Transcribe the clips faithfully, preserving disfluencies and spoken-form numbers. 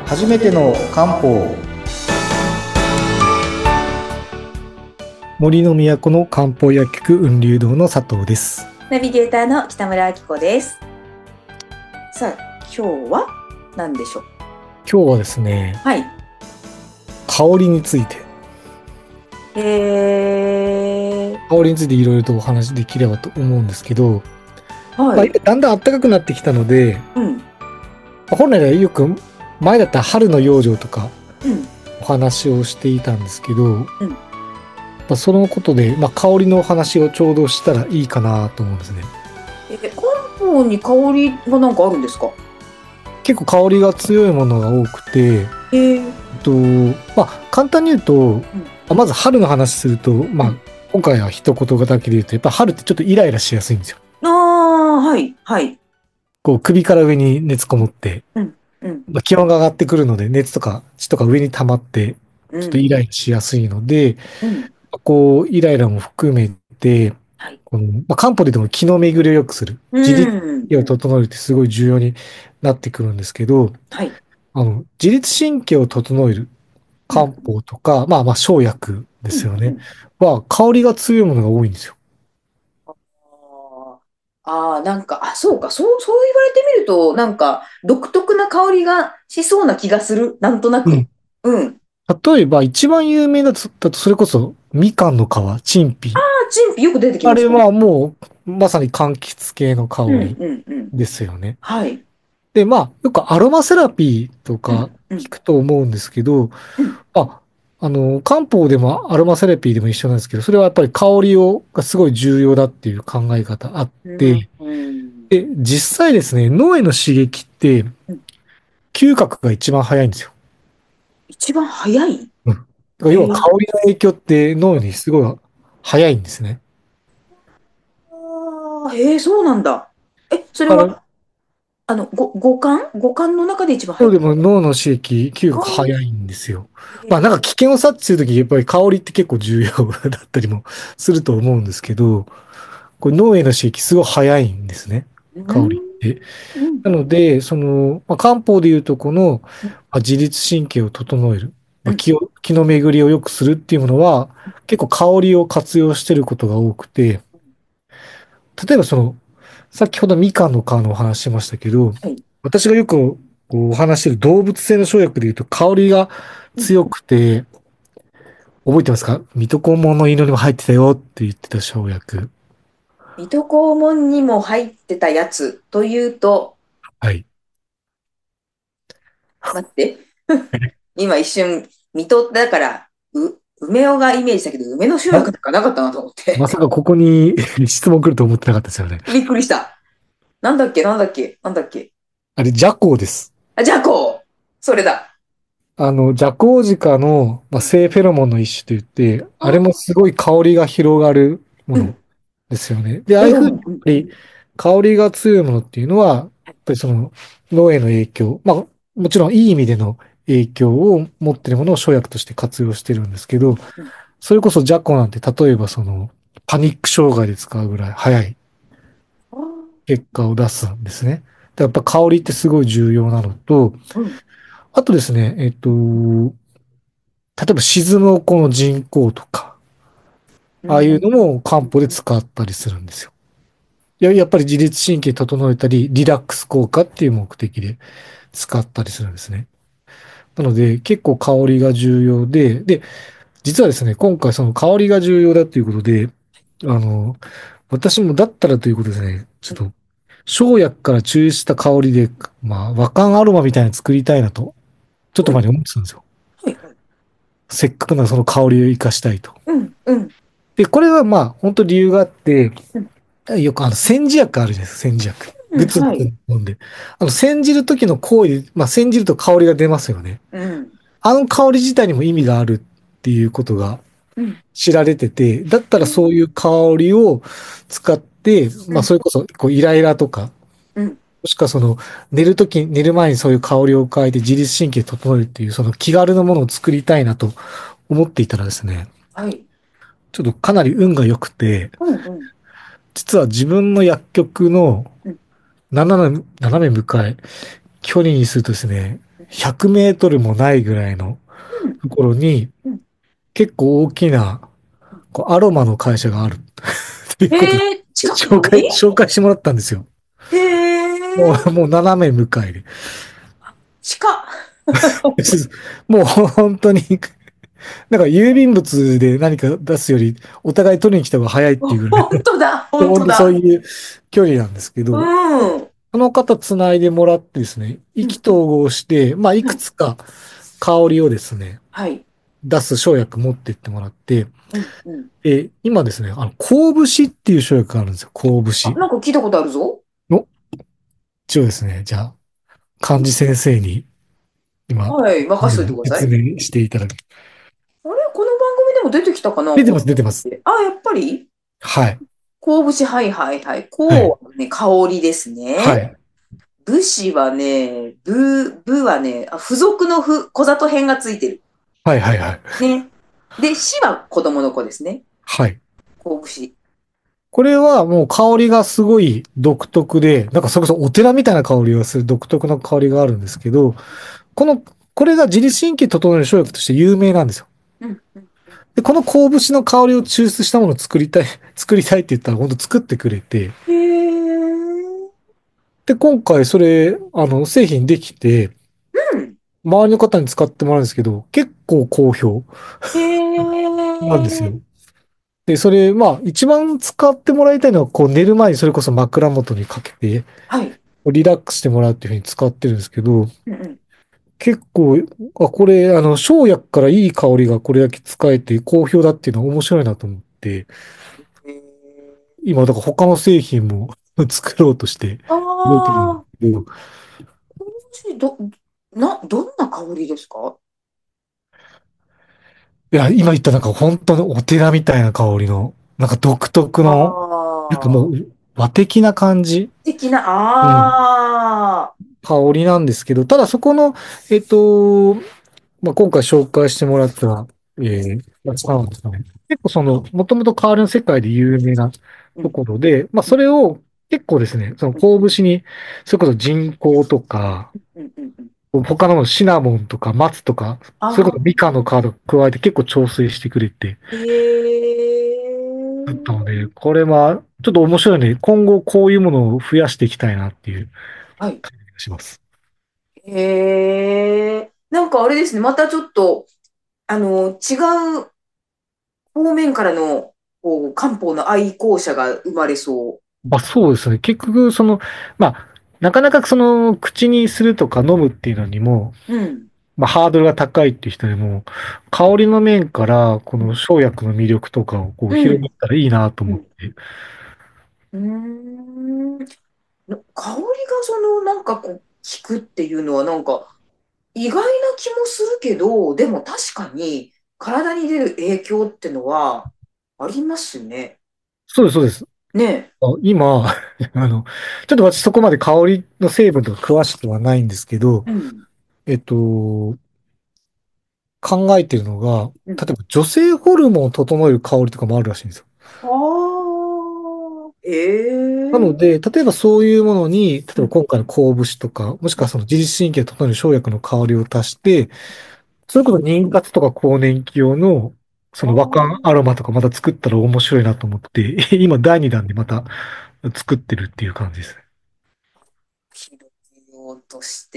初めての漢方。 森の都の漢方薬局雲流堂の佐藤です。 ナビゲーターの北村明子です。さあ、今日は何でしょう。 今日はですね、 はい。香りについて。 えー、 香りについていろいろとお話できればと思うんですけど、 はい。 まあ、だんだん暖かくなってきたので、 うん。 本来はよく前だったら春の養生とかうん。 お話をしていたんですけど、 うん。 まあ、そのことで、まあ、香りのお話をちょうどしたらいいかなと思うんですね。 え、漢方に香りがなんかあるんですか？ 結構香りが強いものが多くて、 えー、 えっと、まあ、簡単に言うと、 うん、 まず春の話すると、まあ、今回は一言だけで言うと、やっぱ春ってちょっとイライラしやすいんですよ。 ああ、はい、はい。 こう首から上に熱こもって、 うん、うん、 まあ、気温が上がってくるので、熱とか血とか上に溜まって、ちょっとうん、 イライラしやすいので、 うん。 こう、イライラも含めて、 はい。 この、まあ、漢方で言うと気の巡りを良くする。 う自律神ん。 経を整えるってすごい重要になってくるんですけど、 はい。 あの、自律神経を整えるうん、 漢方とか、まあまあ生薬でうん、 すよね。 うん。 は、香りが強いものが多いんですよ。 あああー、なんか、あ、そうか、そう、そう言われてみると、なんか、独特な香りがしそうな気がする。なんとなく。 うん。 うん。 例えば、一番有名だと、だとそれこそ、みかんの皮、陳皮。 あ、陳皮よく出てきますね。 あれはもう、まさに柑橘系の香うん、 りうん、うん。 ですよね。 はい。 で、まあ、よくアロマセラピーとかうん、うん、 聞くと思うんですけど、 うん、 あ、あの、漢方でもアロマセラピーでも一緒なんですけど、それはやっぱり香りを、がすごい重要だっていう考え方あっうん、 て、 うん。 で、実際ですね、脳への刺激って、 うん。 嗅覚が一番早いんですよ。 一番早い。 うん。だから要は香へえ。 りの影響って脳にすごい早いんですね。 あー、へえ、そうなんだ。え、それだから、 は、あの、ご、五感五感の中で一番早い。 そうでも脳の刺激、嗅あ覚早いー、 んですよ。まあなんかへえ。 危険を察知するとき、やっぱり香りって結構重要だったりもすると思うんですけど、これ脳への刺激すごい早いんですね。 うん、 香りって。 うん、 なので、その、まあ、漢方でいうとこの、 うん、 まあ、自律神経を整える、まあ、 うん。 気を、気の巡りを良くするっていうものは、結構香りを活用していることが多くて、例えばその、先ほどみかんの皮のお話ししましたけど、 はい。 私がよくこうお話している動物性の生薬でいうと香りがうん。 強くて、覚えてますか？水戸黄門の祈りも入ってたよって言ってた生薬。 水戸黄門にも入ってたやつというと、 はい。 待って。今一瞬、水戸だから、う、梅尾がイメージしたけど、梅の集ま、 約とかなかったなと思って。 まさかここに質問来ると思ってなかったですよね。 びっくりした。なんだっけ、なんだっけ、なんだっけ。 あれ、麝香です。 あ、じゃあこう。それだ。 あの、ジャコウジカの、まあ、性フェロモンの一種といって、あれもあ、 すごい香りが広がるものうん。 ですよね。で、ああフェいうふうに、やっロモン。うん。 ぱり香りが強いものっていうのは、やっぱりその脳への影響、まあ、もちろんいい意味での影響を持っているものを生薬として活用してるんですけど、 うん。 それこそジャコなんて例えばそのパニック障害で使うぐらい早いあー、 結果を出すんですね。でやっぱ香りってすごい重要なのと、 うん。 あとですね、えっと、例えば沈むこの人工とか、 うん。 ああいうのも漢方で使ったりするんですよ。や、やっぱり自律神経整えたり、リラックス効果っていう目的で使ったりするんですね。なので、結構香りが重要で、で、実はですね、今回その香りが重要だっていうことで、あの、私もだったらということですね、ちょっと、生薬から抽出した香りで、まあ、和漢アロマみたいなの作りたいなと、ちょっとはい、 前に思ってたんですよ。 はい、はい。 せっかくならその香りを活かしたいと。 うん、うん、 で、これはまあ、本当理由があって、 うん、 よくあの、煎じ薬あるじゃないですか、煎じ薬。 うん、 ぐつぐつはい。 飲んで。あの、煎じる時の行為で、まあ、煎じると香りが出ますよね。 うん、 あの香り自体にも意味があるっていうことがうん、 知られてて、だったらそういう香りを使って、まあ、 うん、 それこそ、こう、イライラとか、 うん。 もしくはその、寝るとき、寝る前にそういう香りを変えて自律神経整えるっていう、その気軽なものを作りたいなと思っていたらですね、 はい。 ちょっとかなり運が良くて、 うん、うん、 実は自分の薬局のうん、 斜め、斜め向かい、距離にするとですね、 ひゃくメートルもないぐらいのうんところに、 うん結構大きなこうアロマの会社があるというへことで、 え、近く紹介、 に紹介してもらったんですよ。 へえ、 もう、もう斜め向かいで。 近っ。 もう本当に、なんか郵便物で何か出すより、お互い取りに来た方が早いっていうぐらい本当だ、 の、 本本当そう当だ。 いう距離なんですけうど、 ん。 その方繋いでもらってですね、意気うん。 投合して、まあ、いはい。 くつか香りをですね、 はい。 出す生薬持ってってもらって、 うん。うん。 え、今ですね、あの、香節っていう生薬があるんですよ。香あ、 節なんか聞いたことあるぞ。 の、一応ですね、じゃあ、漢字先生に今、 はい、任せといてくださ説い。 明していただく。 あれこの番組でも出てきたかなこう出てます、出てます。 あ、やっぱりはい。 香節、はいはいはい。香はい。 はね、香りですね。 はい。 武士はね、武、武はね、あ、付属の符、小里編がついてる。 はい、はい、はい。 ね。で、死は子供の子ですね。 はい。 香節。 これはもう香りがすごい独特で、なんかそれこそお寺みたいな香りがする独特な香りがあるんですけど、この、これが自律神経整える生薬として有名なんですよ。 うん、うん、 で、この香節の香りを抽出したものを作りたい、作りたいって言ったら本当作ってくれて、 へえ。 で、今回それ、あの、製品できて、 うん。 周りの方に使ってもらうんですけど、結構好評へえ。 なんですよ。で、それ、まあ、一番使ってもらいたいのは、こう、寝る前にそれこそ枕元にかけて、 はい。 リラックスしてもらうっていうふうに使ってるんですけど、 うんうん。 結構、あ、これ、あの、生薬からいい香りがこれだけ使えて好評だっていうのは面白いなと思って、 へえ。 今、だから他の製品も作ろうとしてあ動いてるんであ、 すけど、 香節ど、な、どんな香りですか？ いや、今言ったなんか本当のお寺みたいな香りの、なんか独特あの、なんかもあ、 う和的な感じ、 的な、 うん、 ああ、 香りなんですけど、ただそこの、えっと、まあ、今回紹介してもらった、えー、やつなんですね。結構その、もともと香りの世界で有名なとうん、 ころで、まあ、それを結構ですね、その香節に、それこそ人工とか、 うん、うん、うん。 他のものシナモンとか松とか、それこああ、 そミカンの皮とか加えて結構調整してくれて、だったのええ。 で、これはちょっと面白いので、今後こういうものを増やしていきたいなっていうはい。 感じがします。 へえ。なんかあれですね、またちょっと、あの、違う方面からの、こう、漢方の愛好者が生まれそまあそうですね。結局、その、まあ、なかなかその、口にするとか飲むっていうのにも、 う。うん。 まあ、ハードルが高いっていう人でも、香りの面から、こうん。 の生薬の魅力とかをこううん。 広めたらいいなとうん。 思って。 うーん。の香りがその、なんかこう、効くっていうのは、なんか、意外な気もするけど、でも確かに、体に出る影響ってのは、ありますね。 そうです、そうです。 ねあ今、あの、ちょっと私そこまで香りの成分とか詳しくはないんですけど、 え。うん。 えっと、考えてるのが、 うん。 例えば女性ホルモンを整える香りとかもあるらしいんですよ。 ああ、ええ。 なので、例えばそういうものに、例えうん。 ば今回の香節とか、もしくはその自律神経を整える生薬の香りを足して、それこそ妊活とか更年期用の、そあの和漢アあ、 ロマとかまた作ったら面白いなと思って、今だいにだんでまた作ってるっていう感じです広げようとして、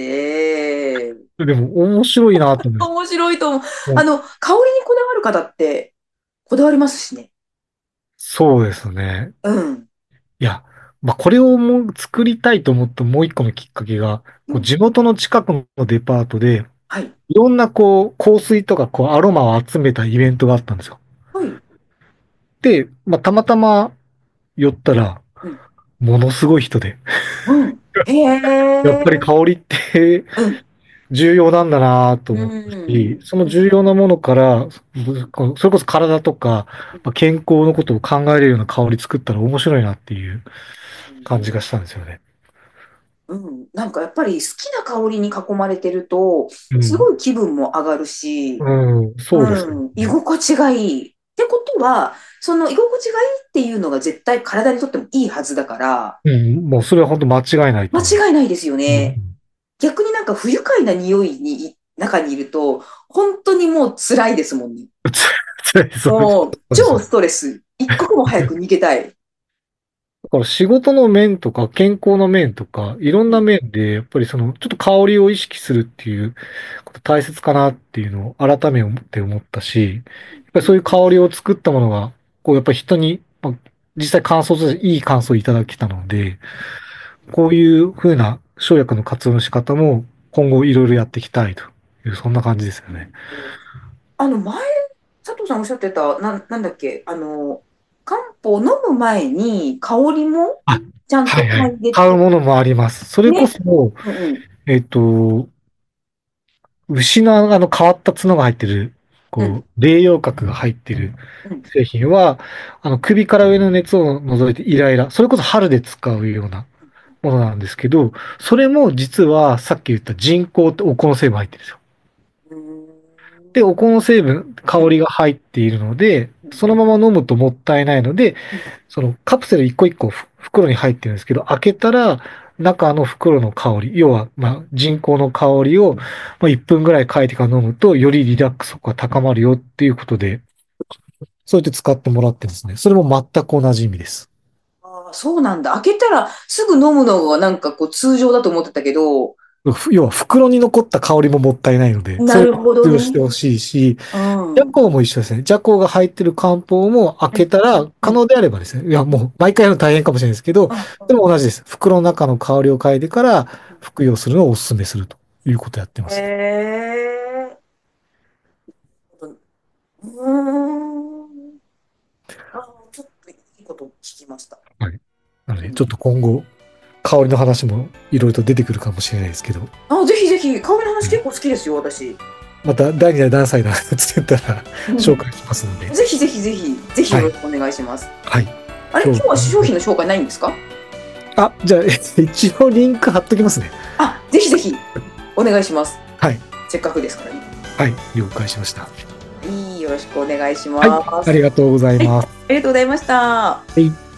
ね。でも面白いなと思います。 面白いと思う。 もうあの、香りにこだわる方って、こだわりますしね。 そうですね。 うん。 いや、まあ、これをもう作りたいと思ったもう一個のきっかけが、 うん。 こう地元の近くのデパートで、 はい。 いろんなこう香水とかこうアロマを集めたイベントがあったんですよ。 はい。 で、まあ、たまたま寄ったら、 うん。 ものすごい人で、 うん。へやっぱりえ。 香りってうん。 重要なんだなとう思ったし、 ん。 その重要なものから、こそれこそ体とか、まあ健康のことを考えれるような香り作ったら面白いなっていう感じがしたんですよね。 うん。なんかやっぱり好きな香りに囲まれてると、 うん。 すごい気分も上がるし、 うん、そうですうん。居ね。 心地がいい。ってことは、その居心地がいいっていうのが絶対体にとってもいいはずだから、 うん、もうそれは本当間違いないと間思う。 違いないですようね。 ん。 逆になんか不愉快な匂いに、中にいると、本当にもう辛いですもんね。 辛いそうもう、 です超ストレス。一刻も早く逃げたい。 だから仕事の面とか健康の面とか、いろんな面で、やっぱりその、ちょっと香りを意識するっていうこと大切かなっていうのを改めて思ったし、やっぱりそういう香りを作ったものが、こうやっぱり人に、まあ、実際感想としていい感想をいただけたので、こういう風な生薬の活用の仕方も今後いろいろやっていきたいという、そんな感じですよね。 あの、前、佐藤さんおっしゃってた、な、なんだっけ、あの、漢方を飲む前に香りもあ、 ちゃんとはいはい。 嗅いでって、 買うものもあります。それこね。 そ、 うんうん。 えっと、牛のあの変わった角が入ってる、 うんこう、霊陽核が入ってるうん製品は、あの首から上の熱を除いてイライラ、それこそ春で使うようなものなんですけど、それも実はさっき言った人工ってお香の成分入ってるんですよ。 うーんで、お香の成分、香りが入っているので、そのまま飲むともったいないので、そのカプセル一個一個ふ袋に入ってるんですけど、開けたら中の袋の香り、要はまあ人工の香りをまあいっぷんぐらい嗅いでから飲むと、よりリラックスが高まるよっていうことで、そうやって使ってもらってですね、それも全く同じ意味です。 あーそうなんだ。開けたらすぐ飲むのがなんかこう通常だと思ってたけど、 ふ要は袋に残った香りももったいないので、それをなるほど活用してね。 ほしいし、 うん。うんジャコウも一緒ですね。ジャコウが入ってる漢方も開けたら、可能であればですね。いや、もう毎回やるの大変かもしれないですけど、でも同じです。袋の中の香りを嗅いでから服用するのをお勧めするということをやってまへすね。 え。うーん。あー、ちょっといいこと聞きました。 はい。なので、 うんちょっと今後、香りの話もいろいろと出てくるかもしれないですけど、 あ、ぜひぜひ、香りの話結構好きですよ、私。 まただいにだいだいさんだい作ったらうん紹介しますので、 ぜひぜひぜひ、ぜひはいよろしくお願いします。 はい。 あれ、 今日今日は商品の紹介ないんですか？ あ、じゃあ、一応リンク貼っときますね。 あ、ぜひぜひ、お願いします。 はい。 せっかくですからね。 はい。了解しました。ははい、よろしくお願いします。 い。ありがとうございます。 ありがとうございました。 はい。